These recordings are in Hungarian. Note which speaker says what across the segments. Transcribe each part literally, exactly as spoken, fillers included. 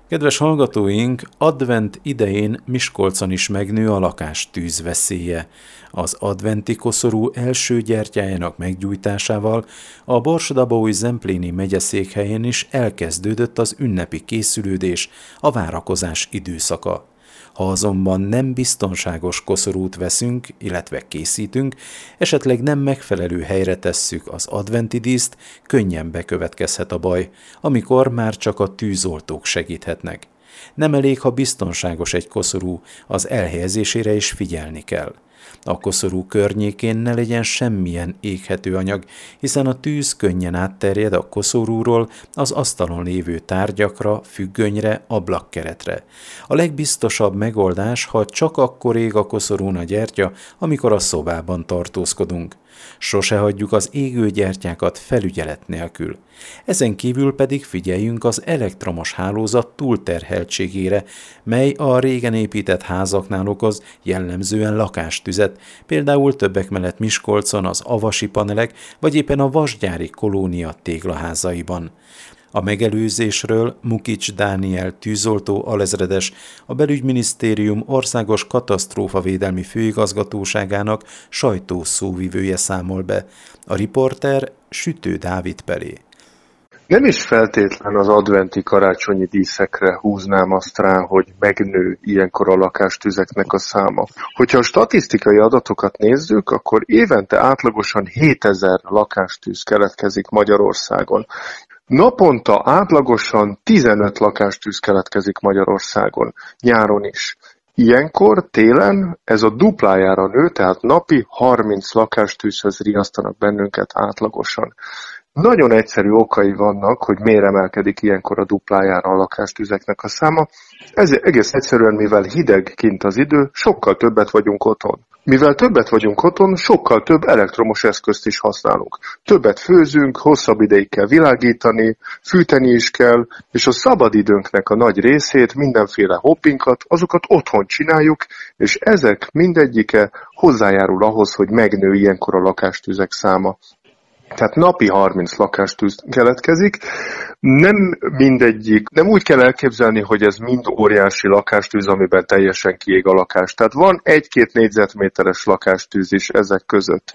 Speaker 1: Kedves hallgatóink, advent idején Miskolcon is megnő a lakástűz veszélye. Az adventi koszorú első gyertyájának meggyújtásával a Borsod-Abaúj-Zempléni megyeszékhelyén is elkezdődött az ünnepi készülődés, a várakozás időszaka. Ha azonban nem biztonságos koszorút veszünk, illetve készítünk, esetleg nem megfelelő helyre tesszük az adventi díszt, könnyen bekövetkezhet a baj, amikor már csak a tűzoltók segíthetnek. Nem elég, ha biztonságos egy koszorú, az elhelyezésére is figyelni kell. A koszorú környékén ne legyen semmilyen éghető anyag, hiszen a tűz könnyen átterjed a koszorúról az asztalon lévő tárgyakra, függönyre, ablakkeretre. A legbiztosabb megoldás, ha csak akkor ég a koszorún a gyertya, amikor a szobában tartózkodunk. Sose hagyjuk az égő gyertyákat felügyelet nélkül. Ezen kívül pedig figyeljünk az elektromos hálózat túlterheltségére, mely a régen épített házaknál okoz jellemzően lakástüzet, például többek mellett Miskolcon az avasi panelek, vagy éppen a vasgyári kolónia téglaházaiban. A megelőzésről Mukics Dániel tűzoltó alezredes, a Belügyminisztérium Országos Katasztrófavédelmi Főigazgatóságának sajtószóvivője számol be. A riporter Sütő Dávid Pelé.
Speaker 2: Nem is feltétlen az adventi karácsonyi díszekre húznám azt rá, hogy megnő ilyenkor a lakástüzeknek a száma. Hogyha a statisztikai adatokat nézzük, akkor évente átlagosan hétezer lakástűz keletkezik Magyarországon. Naponta átlagosan tizenöt lakástűz keletkezik Magyarországon, nyáron is. Ilyenkor télen ez a duplájára nő, tehát napi harminc lakástűzhöz riasztanak bennünket átlagosan. Nagyon egyszerű okai vannak, hogy miért emelkedik ilyenkor a duplájára a lakástüzeknek a száma. Ez egész egyszerűen, mivel hideg kint az idő, sokkal többet vagyunk otthon. Mivel többet vagyunk otthon, sokkal több elektromos eszközt is használunk. Többet főzünk, hosszabb ideig kell világítani, fűteni is kell, és a szabadidőnknek a nagy részét, mindenféle hobbinkat, azokat otthon csináljuk, és ezek mindegyike hozzájárul ahhoz, hogy megnő ilyenkor a lakástüzek száma. Tehát napi harminc lakástűz keletkezik. Nem mindegyik, nem úgy kell elképzelni, hogy ez mind óriási lakástűz, amiben teljesen kiég a lakás. Tehát van egy-két négyzetméteres lakástűz is ezek között.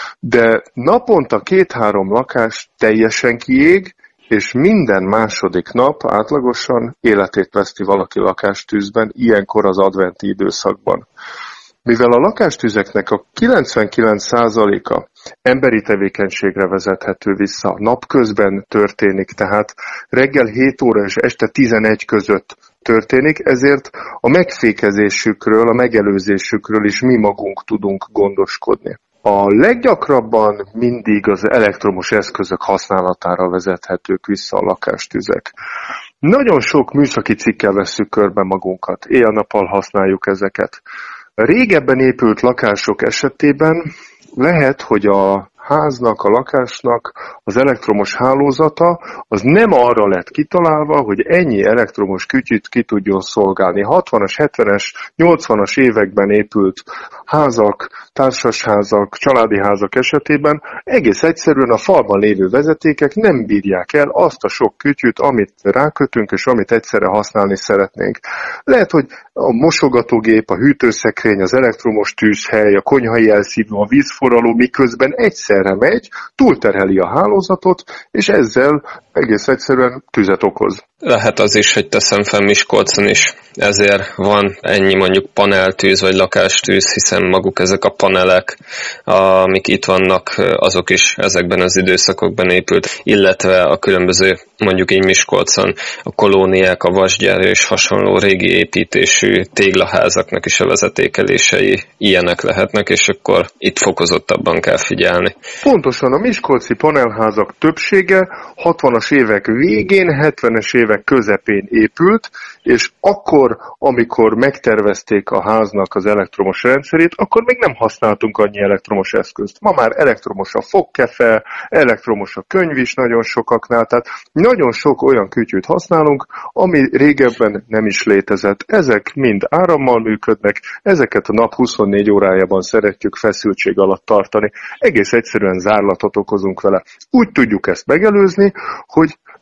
Speaker 2: De naponta két-három lakás teljesen kiég, és minden második nap átlagosan életét veszti valaki lakástűzben, ilyenkor az adventi időszakban. Mivel a lakástüzeknek a kilencvenkilenc százaléka emberi tevékenységre vezethető vissza, napközben történik, tehát reggel hét óra és este tizenegy között történik, ezért a megfékezésükről, a megelőzésükről is mi magunk tudunk gondoskodni. A leggyakrabban mindig az elektromos eszközök használatára vezethetők vissza a lakástüzek. Nagyon sok műszaki cikkel vesszük körbe magunkat, éjjel-nappal használjuk ezeket. Régebben épült lakások esetében lehet, hogy a háznak, a lakásnak az elektromos hálózata az nem arra lett kitalálva, hogy ennyi elektromos kütyüt ki tudjon szolgálni. hatvanas, hetvenes, nyolcvanas években épült házak, társasházak, családi házak esetében egész egyszerűen a falban lévő vezetékek nem bírják el azt a sok kütyüt, amit rákötünk és amit egyszerre használni szeretnénk. Lehet, hogy a mosogatógép, a hűtőszekrény, az elektromos tűzhely, a konyhai elszívó, a vízforraló miközben egyszerre megy, túlterheli a hálózatot, és ezzel egész egyszerűen tüzet okoz.
Speaker 3: Lehet az is, hogy teszem fel Miskolcon is, ezért van ennyi mondjuk paneltűz vagy lakástűz, hiszen maguk ezek a panelek, amik itt vannak, azok is ezekben az időszakokban épült, illetve a különböző, mondjuk így Miskolcon, a kolóniák, a vasgyár és hasonló régi építésű téglaházaknak is a vezetékelései ilyenek lehetnek, és akkor itt fokozottabban kell figyelni.
Speaker 2: Pontosan a miskolci panelházak többsége hatvanas évek végén, hetvenes évek közepén épült, és akkor, amikor megtervezték a háznak az elektromos rendszerét, akkor még nem használtunk annyi elektromos eszközt. Ma már elektromos a fogkefe, elektromos a könyv is nagyon sokaknál, tehát nagyon sok olyan kütyűt használunk, ami régebben nem is létezett. Ezek mind árammal működnek, ezeket a nap huszonnégy órájában szeretjük feszültség alatt tartani. Egész egyszerűen zárlatot okozunk vele. Úgy tudjuk ezt megelőzni, hogy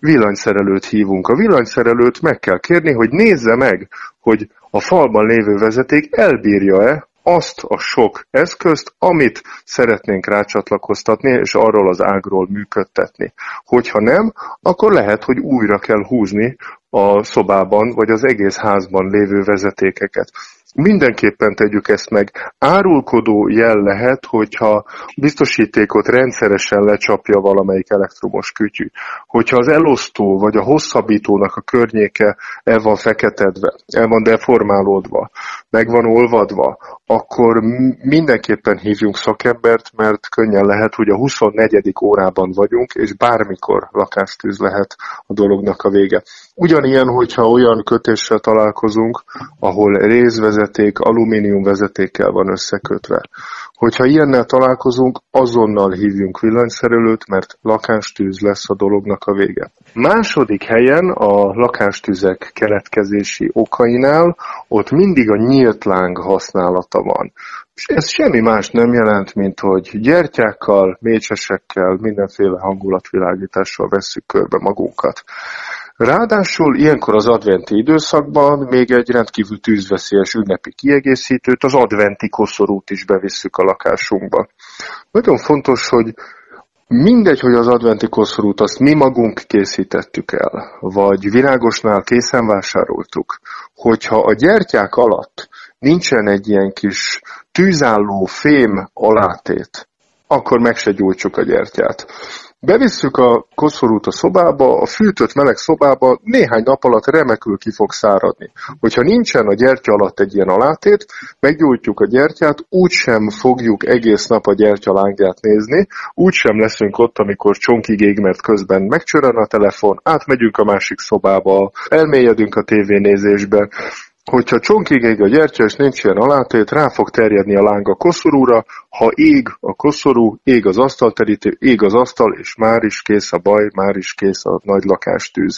Speaker 2: villanyszerelőt hívunk. A villanyszerelőt meg kell kérni, hogy nézze meg, hogy a falban lévő vezeték elbírja-e azt a sok eszközt, amit szeretnénk rácsatlakoztatni, és arról az ágról működtetni. Hogyha nem, akkor lehet, hogy újra kell húzni a szobában, vagy az egész házban lévő vezetékeket. Mindenképpen tegyük ezt meg. Árulkodó jel lehet, hogyha biztosítékot rendszeresen lecsapja valamelyik elektromos kütyű. Hogyha az elosztó vagy a hosszabbítónak a környéke el van feketedve, el van deformálódva, meg van olvadva, akkor mindenképpen hívjunk szakembert, mert könnyen lehet, hogy a huszonnegyedik órában vagyunk, és bármikor lakástűz lehet a dolognak a vége. Ugyanilyen, hogyha olyan kötéssel találkozunk, ahol rézvezeték, alumínium vezetékkel van összekötve. Hogyha ilyennel találkozunk, azonnal hívjunk villanyszerelőt, mert lakástűz lesz a dolognak a vége. Második helyen a lakástüzek keletkezési okainál ott mindig a nyílt láng használata van. És ez semmi más nem jelent, mint hogy gyertyákkal, mécsesekkel, mindenféle hangulatvilágítással vesszük körbe magunkat. Ráadásul ilyenkor az adventi időszakban még egy rendkívül tűzveszélyes ünnepi kiegészítőt, az adventi koszorút is bevisszük a lakásunkba. Nagyon fontos, hogy mindegy, hogy az adventi koszorút azt mi magunk készítettük el, vagy virágosnál készen vásároltuk, hogyha a gyertyák alatt nincsen egy ilyen kis tűzálló fém alátét, akkor meg se gyújtsuk a gyertyát. Bevisszük a koszorút a szobába, a fűtött meleg szobába, néhány nap alatt remekül ki fog száradni. Hogyha nincsen a gyertya alatt egy ilyen alátét, meggyújtjuk a gyertyát, úgysem fogjuk egész nap a gyertya lángját nézni, úgysem leszünk ott, amikor csonkig ég, mert közben megcsörön a telefon, átmegyünk a másik szobába, elmélyedünk a tévénézésbe. Hogyha csonkig ég a gyertya, és nincs ilyen alátét, rá fog terjedni a láng a koszorúra, ha ég a koszorú, ég az asztalterítő, ég az asztal, és már is kész a baj, már is kész a nagy lakástűz.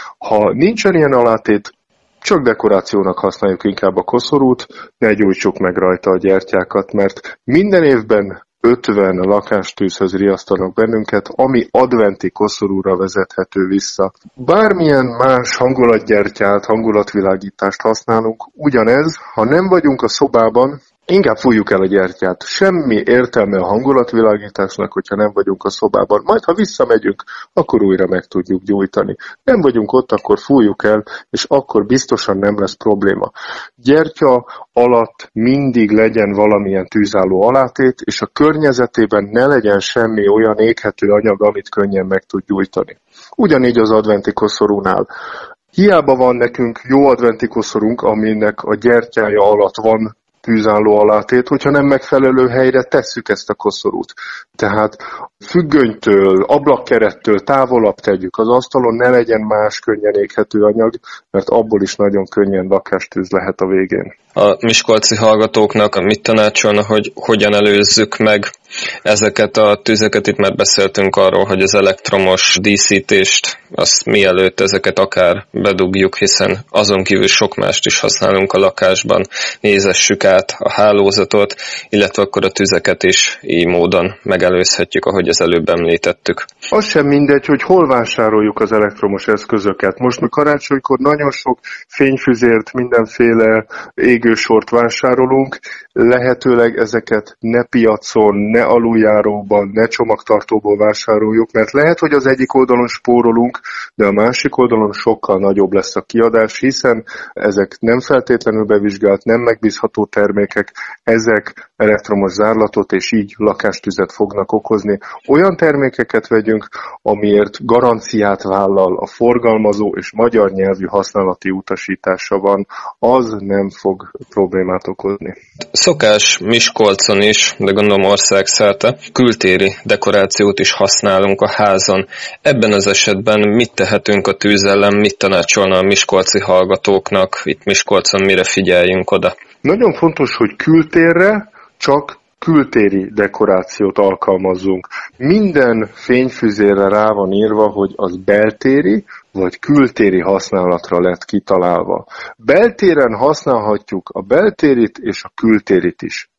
Speaker 2: Ha nincsen ilyen alátét, csak dekorációnak használjuk inkább a koszorút, ne gyújtsuk meg rajta a gyertyákat, mert minden évben ötven lakástűzhöz riasztanak bennünket, ami adventi koszorúra vezethető vissza. Bármilyen más hangulatgyertyát, hangulatvilágítást használunk, ugyanez, ha nem vagyunk a szobában, inkább fújjuk el a gyertyát. Semmi értelme a hangulatvilágításnak, hogyha nem vagyunk a szobában. Majd, ha visszamegyünk, akkor újra meg tudjuk gyújtani. Nem vagyunk ott, akkor fújjuk el, és akkor biztosan nem lesz probléma. Gyertya alatt mindig legyen valamilyen tűzálló alátét, és a környezetében ne legyen semmi olyan éghető anyag, amit könnyen meg tud gyújtani. Ugyanígy az adventi koszorúnál. Hiába van nekünk jó adventi koszorunk, aminek a gyertyája alatt van tűzálló alátét, hogyha nem megfelelő helyre tesszük ezt a koszorút. Tehát függönytől, ablakkerettől távolabb tegyük az asztalon, ne legyen más könnyen éghető anyag, mert abból is nagyon könnyen lakástűz lehet a végén.
Speaker 3: A miskolci hallgatóknak mit tanácsolna, hogy hogyan előzzük meg ezeket a tüzeket? Itt már beszéltünk arról, hogy az elektromos díszítést, azt mielőtt ezeket akár bedugjuk, hiszen azon kívül sok mást is használunk a lakásban, nézessük át a hálózatot, illetve akkor a tüzeket is így módon megelőzhetjük, ahogy az előbb említettük.
Speaker 2: Az sem mindegy, hogy hol vásároljuk az elektromos eszközöket. Most mi karácsonykor nagyon sok fényfüzért, mindenféle égősort vásárolunk, lehetőleg ezeket ne piacon, ne aluljáróban, ne csomagtartóból vásároljuk, mert lehet, hogy az egyik oldalon spórolunk, de a másik oldalon sokkal nagyobb lesz a kiadás, hiszen ezek nem feltétlenül bevizsgált, nem megbízható termékek, ezek elektromos zárlatot és így lakástüzet fognak okozni. Olyan termékeket vegyünk, amiért garanciát vállal a forgalmazó és magyar nyelvű használati utasítása van, az nem fog problémát okozni.
Speaker 3: Szokás Miskolcon is, de gondolom országszerte, kültéri dekorációt is használunk a házon. Ebben az esetben mit tehetünk a tűz ellen, mit tanácsolna a miskolci hallgatóknak, itt Miskolcon mire figyeljünk oda?
Speaker 2: Nagyon fontos, hogy kültérre csak kültéri dekorációt alkalmazzunk. Minden fényfüzérre rá van írva, hogy az beltéri vagy kültéri használatra lett kitalálva. Beltéren használhatjuk a beltérit és a kültérit is.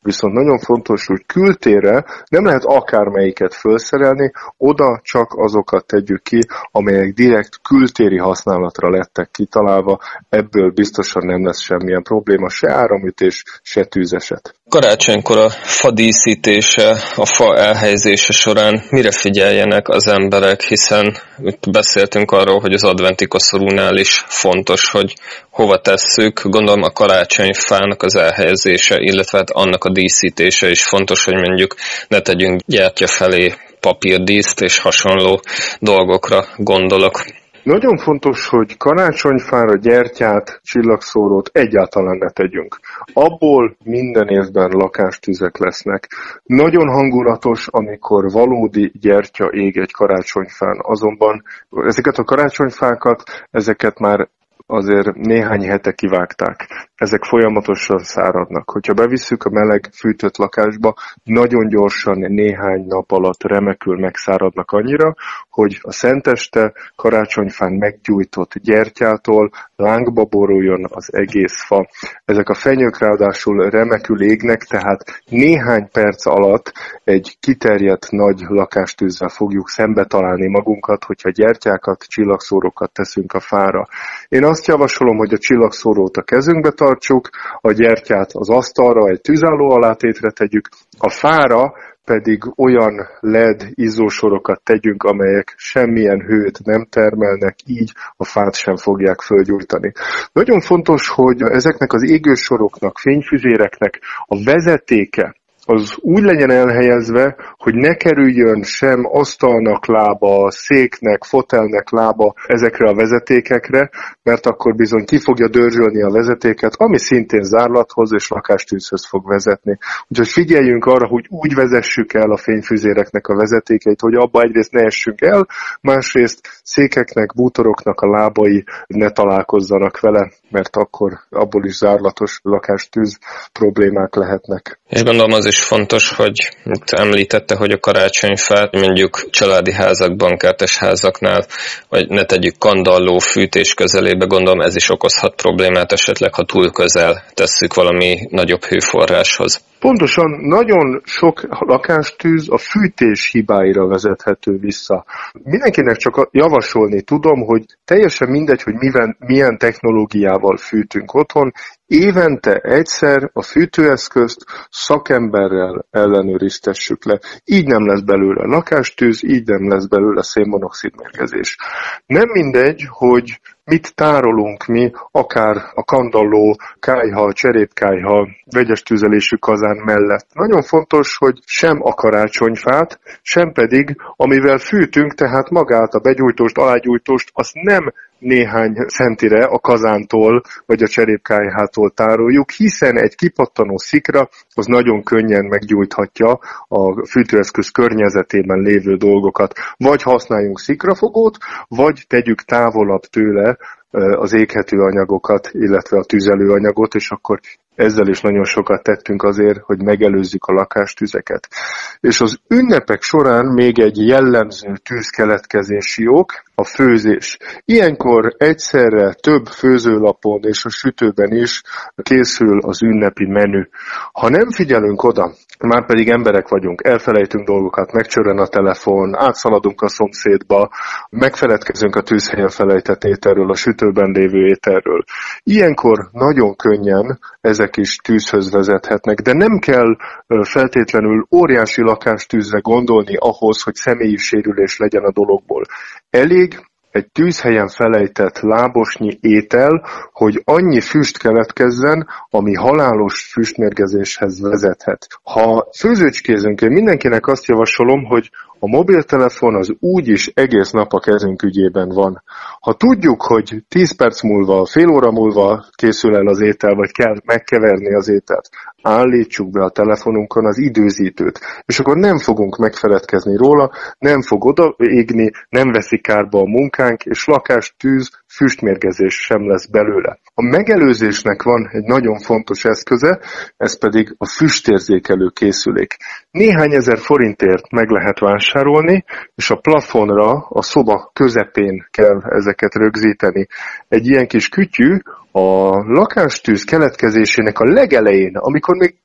Speaker 2: viszont nagyon fontos, hogy kültérre nem lehet akármelyiket felszerelni, oda csak azokat tegyük ki, amelyek direkt kültéri használatra lettek kitalálva, ebből biztosan nem lesz semmilyen probléma, se áramütés, se tűzeset.
Speaker 3: Karácsonykor a fa díszítése, a fa elhelyezése során mire figyeljenek az emberek, hiszen itt beszéltünk arról, hogy az adventi koszorúnál is fontos, hogy hova tesszük. Gondolom a karácsonyfának az elhelyezése, illetve hát annak a díszítése is fontos, hogy mondjuk ne tegyünk gyertya felé papírdíszt és hasonló dolgokra gondolok.
Speaker 2: Nagyon fontos, hogy karácsonyfára gyertyát, csillagszórót egyáltalán ne tegyünk. Abból minden évben lakástüzek lesznek. Nagyon hangulatos, amikor valódi gyertya ég egy karácsonyfán. Azonban ezeket a karácsonyfákat, ezeket már azért néhány hete kivágták. Ezek folyamatosan száradnak. Hogyha bevisszük a meleg fűtött lakásba, nagyon gyorsan néhány nap alatt remekül megszáradnak annyira, hogy a szenteste karácsonyfán meggyújtott gyertyától lángba boruljon az egész fa. Ezek a fenyők ráadásul remekül égnek, tehát néhány perc alatt egy kiterjedt nagy lakástűzzel fogjuk szembe találni magunkat, hogyha gyertyákat, csillagszórókat teszünk a fára. Én azt javasolom, hogy a csillagszórót a kezünkbe tartsuk, a gyertyát az asztalra, egy tűzálló alátétre tegyük, a fára pedig olyan led izzósorokat tegyünk, amelyek semmilyen hőt nem termelnek, így a fát sem fogják fölgyújtani. Nagyon fontos, hogy ezeknek az égősoroknak, fényfüzéreknek a vezetéke az úgy legyen elhelyezve, hogy ne kerüljön sem asztalnak lába, széknek, fotelnek lába ezekre a vezetékekre, mert akkor bizony ki fogja dörzsölni a vezetéket, ami szintén zárlathoz és lakástűzhöz fog vezetni. Úgyhogy figyeljünk arra, hogy úgy vezessük el a fényfüzéreknek a vezetékeit, hogy abba egyrészt ne essünk el, másrészt székeknek, bútoroknak a lábai ne találkozzanak vele, mert akkor abból is zárlatos lakástűz problémák lehetnek.
Speaker 3: És gondolom az is fontos, hogy említette, hogy a karácsonyfát mondjuk családi házakban, kertes házaknál, vagy ne tegyük kandalló fűtés közelébe, gondolom ez is okozhat problémát esetleg, ha túl közel tesszük valami nagyobb hőforráshoz.
Speaker 2: Pontosan, nagyon sok lakástűz a fűtés hibáira vezethető vissza. Mindenkinek csak javasolni tudom, hogy teljesen mindegy, hogy mivel, milyen technológiával fűtünk otthon, évente egyszer a fűtőeszközt szakemberrel ellenőriztessük le. Így nem lesz belőle lakástűz, így nem lesz belőle szénmonoxid mérgezés. Nem mindegy, hogy mit tárolunk mi, akár a kandalló, kályha, cserépkályha, vegyes tüzelésű kazán mellett. Nagyon fontos, hogy sem a karácsonyfát, sem pedig, amivel fűtünk, tehát magát a begyújtóst, alágyújtóst, azt nem néhány centire a kazántól vagy a cserépkályhától tároljuk, hiszen egy kipattanó szikra az nagyon könnyen meggyújthatja a fűtőeszköz környezetében lévő dolgokat. Vagy használjunk szikrafogót, vagy tegyük távolabb tőle az éghető anyagokat, illetve a tüzelőanyagot, és akkor ezzel is nagyon sokat tettünk azért, hogy megelőzzük a lakástüzeket. És az ünnepek során még egy jellemző tűzkeletkezési ok, a főzés. Ilyenkor egyszerre több főzőlapon és a sütőben is készül az ünnepi menü. Ha nem figyelünk oda, már pedig emberek vagyunk, elfelejtünk dolgokat, megcsörren a telefon, átszaladunk a szomszédba, megfeledkezünk a tűzhelyen felejtett ételről, a sütőben lévő ételről. Ilyenkor nagyon könnyen ezek is tűzhöz vezethetnek, de nem kell feltétlenül óriási lakástűzre gondolni ahhoz, hogy személyi sérülés legyen a dologból. Elég egy tűzhelyen felejtett lábosnyi étel, hogy annyi füst keletkezzen, ami halálos füstmérgezéshez vezethet. Ha főzőcskézünk, én mindenkinek azt javasolom, hogy a mobiltelefon az úgyis egész nap a kezünk ügyében van. Ha tudjuk, hogy tíz perc múlva, fél óra múlva készül el az étel, vagy kell megkeverni az ételt, állítsuk be a telefonunkon az időzítőt, és akkor nem fogunk megfeledkezni róla, nem fog odaégni, nem veszi kárba a munkánk, és lakástűz, füstmérgezés sem lesz belőle. A megelőzésnek van egy nagyon fontos eszköze, ez pedig a füstérzékelő készülék. Néhány ezer forintért meg lehet vásárolni, és a plafonra, a szoba közepén kell ezeket rögzíteni. Egy ilyen kis kütyű a lakástűz keletkezésének a legelején, amikor még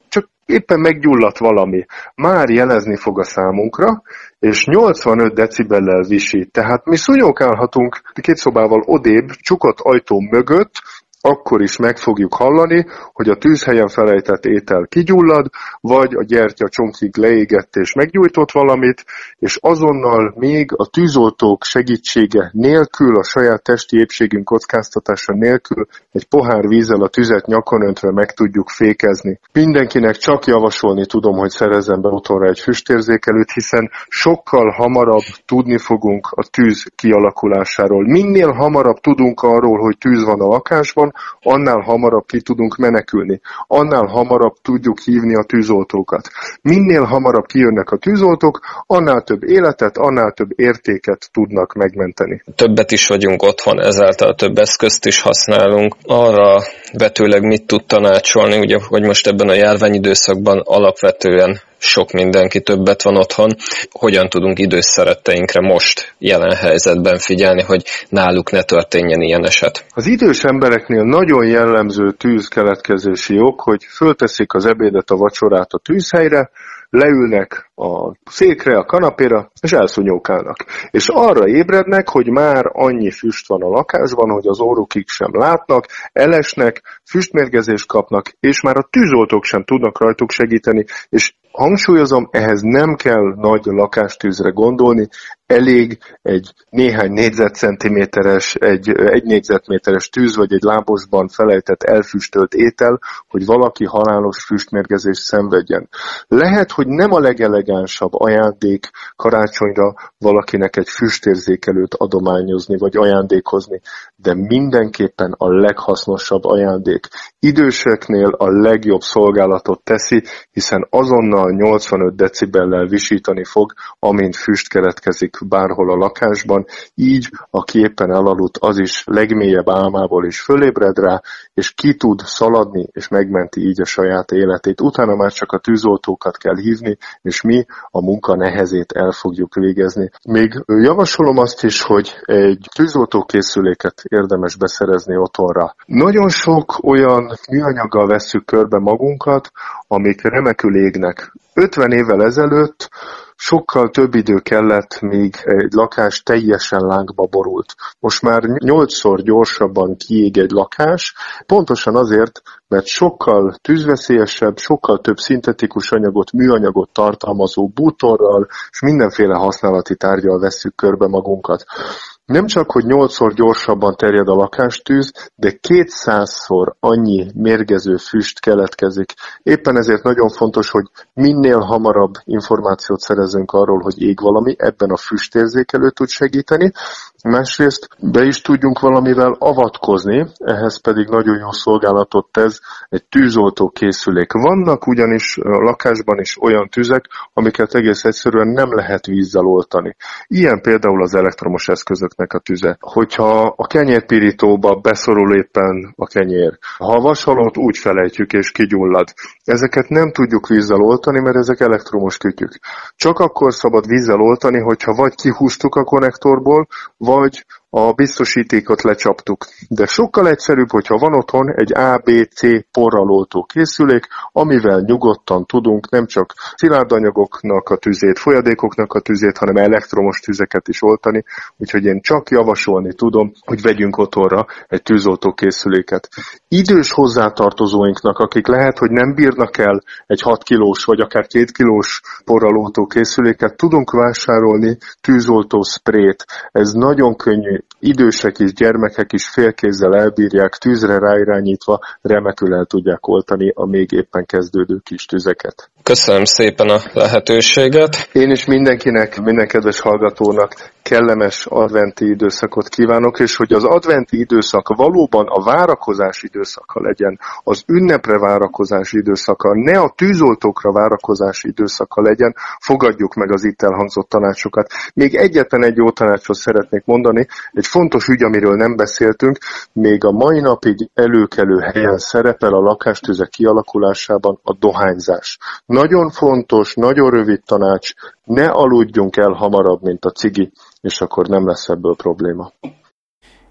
Speaker 2: csak éppen meggyulladt valami, már jelezni fog a számunkra, és nyolcvanöt decibellel visít. Tehát mi szúnyogálhatunk két szobával odébb, csukott ajtó mögött, akkor is meg fogjuk hallani, hogy a tűzhelyen felejtett étel kigyullad, vagy a gyertya csonkig leégett és meggyújtott valamit, és azonnal még a tűzoltók segítsége nélkül, a saját testi épségünk kockáztatása nélkül egy pohár vízzel a tüzet nyakon öntve meg tudjuk fékezni. Mindenkinek csak javasolni tudom, hogy szerezzen be otthonra egy füstérzékelőt, hiszen sokkal hamarabb tudni fogunk a tűz kialakulásáról. Minél hamarabb tudunk arról, hogy tűz van a lakásban, annál hamarabb ki tudunk menekülni, annál hamarabb tudjuk hívni a tűzoltókat. Minél hamarabb kijönnek a tűzoltók, annál több életet, annál több értéket tudnak megmenteni.
Speaker 3: Többet is vagyunk otthon, ezáltal több eszközt is használunk. Arra vetőleg mit tud tanácsolni, ugye, hogy most ebben a járványidőszakban alapvetően sok mindenki többet van otthon, hogyan tudunk idős szeretteinkre most jelen helyzetben figyelni, hogy náluk ne történjen ilyen eset?
Speaker 2: Az idős embereknél nagyon jellemző tűzkeletkezési ok, hogy fölteszik az ebédet, a vacsorát a tűzhelyre, leülnek a székre, a kanapéra, és elszúnyókálnak. És arra ébrednek, hogy már annyi füst van a lakásban, hogy az órukig sem látnak, elesnek, füstmérgezést kapnak, és már a tűzoltók sem tudnak rajtuk segíteni, és hangsúlyozom, ehhez nem kell nagy lakástűzre gondolni, elég egy néhány négyzetcentiméteres, egy egy négyzetméteres tűz, vagy egy lábosban felejtett elfüstölt étel, hogy valaki halálos füstmérgezést szenvedjen. Lehet, hogy nem a legelegánsabb ajándék karácsonyra valakinek egy füstérzékelőt adományozni, vagy ajándékozni, de mindenképpen a leghasznosabb ajándék. Időseknél a legjobb szolgálatot teszi, hiszen azonnal nyolcvanöt decibellel visítani fog, amint füst keletkezik bárhol a lakásban, így aki éppen elaludt, az is legmélyebb álmából is fölébred rá, és ki tud szaladni, és megmenti így a saját életét. Utána már csak a tűzoltókat kell hívni, és mi a munka nehezét el fogjuk végezni. Még javasolom azt is, hogy egy tűzoltókészüléket érdemes beszerezni otthonra. Nagyon sok olyan műanyaggal vesszük körbe magunkat, amik remekül égnek. ötven évvel ezelőtt sokkal több idő kellett, míg egy lakás teljesen lángba borult. Most már nyolcszor gyorsabban kiég egy lakás, pontosan azért, mert sokkal tűzveszélyesebb, sokkal több szintetikus anyagot, műanyagot tartalmazó bútorral és mindenféle használati tárggyal vesszük körbe magunkat. Nem csak, hogy nyolcszor gyorsabban terjed a lakástűz, de kétszázszor annyi mérgező füst keletkezik. Éppen ezért nagyon fontos, hogy minél hamarabb információt szerezzünk arról, hogy ég valami, ebben a füstérzékelő tud segíteni. Másrészt be is tudjunk valamivel avatkozni, ehhez pedig nagyon jó szolgálatot tesz egy tűzoltó készülék. Vannak ugyanis a lakásban is olyan tüzek, amiket egész egyszerűen nem lehet vízzel oltani. Ilyen például az elektromos eszközöknek a tüze. Hogyha a kenyérpirítóba beszorul éppen a kenyér, ha a vasalót úgy felejtjük és kigyullad, ezeket nem tudjuk vízzel oltani, mert ezek elektromos kütyük. Csak akkor szabad vízzel oltani, hogyha vagy kihúztuk a konnektorból, vagy a biztosítékot lecsaptuk. De sokkal egyszerűbb, hogyha van otthon egy á bé cé porral oltó készülék, amivel nyugodtan tudunk nem csak szilárd anyagoknak a tüzét, folyadékoknak a tüzét, hanem elektromos tüzeket is oltani. Úgyhogy én csak javasolni tudom, hogy vegyünk otthonra egy tűzoltó készüléket. Idős hozzátartozóinknak, akik lehet, hogy nem bírnak el egy hat kilós vagy akár két kilós porral oltó készüléket, tudunk vásárolni tűzoltó sprét. Ez nagyon könnyű, idősek is, gyermekek is félkézzel elbírják, tűzre ráirányítva remekül el tudják oltani a még éppen kezdődő kis tüzeket.
Speaker 3: Köszönöm szépen a lehetőséget.
Speaker 2: Én is mindenkinek, minden kedves hallgatónak kellemes adventi időszakot kívánok, és hogy az adventi időszak valóban a várakozás időszaka legyen, az ünnepre várakozás időszaka, ne a tűzoltókra várakozás időszaka legyen, fogadjuk meg az itt elhangzott tanácsokat. Még egyetlen egy jó tanácsot szeretnék mondani, egy fontos ügy, amiről nem beszéltünk, még a mai napig előkelő helyen szerepel a lakástüzek kialakulásában a dohányzás. Nagyon fontos, nagyon rövid tanács, ne aludjunk el hamarabb, mint a cigi, és akkor nem lesz ebből probléma.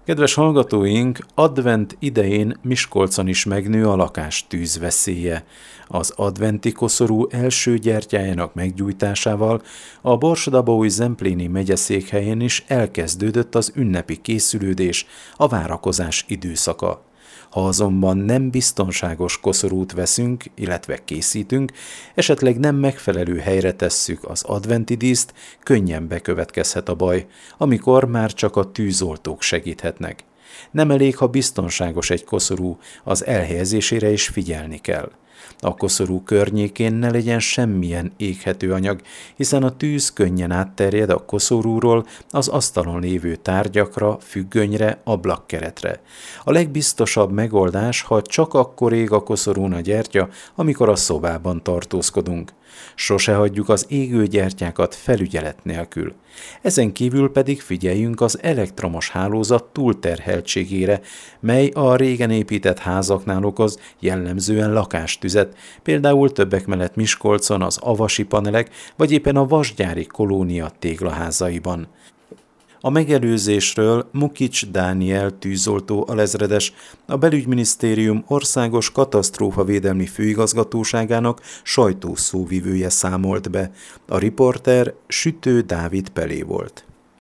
Speaker 1: Kedves hallgatóink, advent idején Miskolcon is megnő a lakás tűzveszélye. Az adventi koszorú első gyertyájának meggyújtásával a Borsod-Abaúj-Zempléni megyeszékhelyén is elkezdődött az ünnepi készülődés, a várakozás időszaka. Ha azonban nem biztonságos koszorút veszünk, illetve készítünk, esetleg nem megfelelő helyre tesszük az adventi díszt, könnyen bekövetkezhet a baj, amikor már csak a tűzoltók segíthetnek. Nem elég, ha biztonságos egy koszorú, az elhelyezésére is figyelni kell. A koszorú környékén ne legyen semmilyen éghető anyag, hiszen a tűz könnyen átterjed a koszorúról az asztalon lévő tárgyakra, függönyre, ablakkeretre. A legbiztosabb megoldás, ha csak akkor ég a koszorún a gyertya, amikor a szobában tartózkodunk. Sose hagyjuk az égő gyertyákat felügyelet nélkül. Ezen kívül pedig figyeljünk az elektromos hálózat túlterheltségére, mely a régen épített házaknál okoz jellemzően lakástüzet, például többek mellett Miskolcon az avasi panelek, vagy éppen a vasgyári kolónia téglaházaiban. A megelőzésről Mukics Dániel tűzoltó alezredes, a Belügyminisztérium Országos Katasztrófavédelmi Főigazgatóságának sajtószóvivője számolt be. A riporter Sütő Dávid Pelé volt.